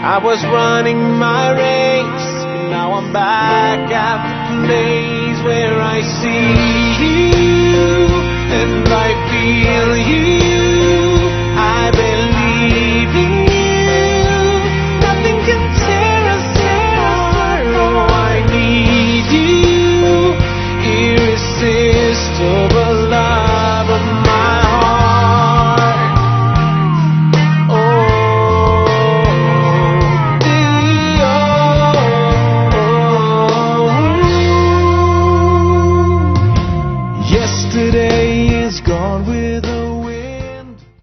I was running my race, but now I'm back at the place where I see you and I feel you.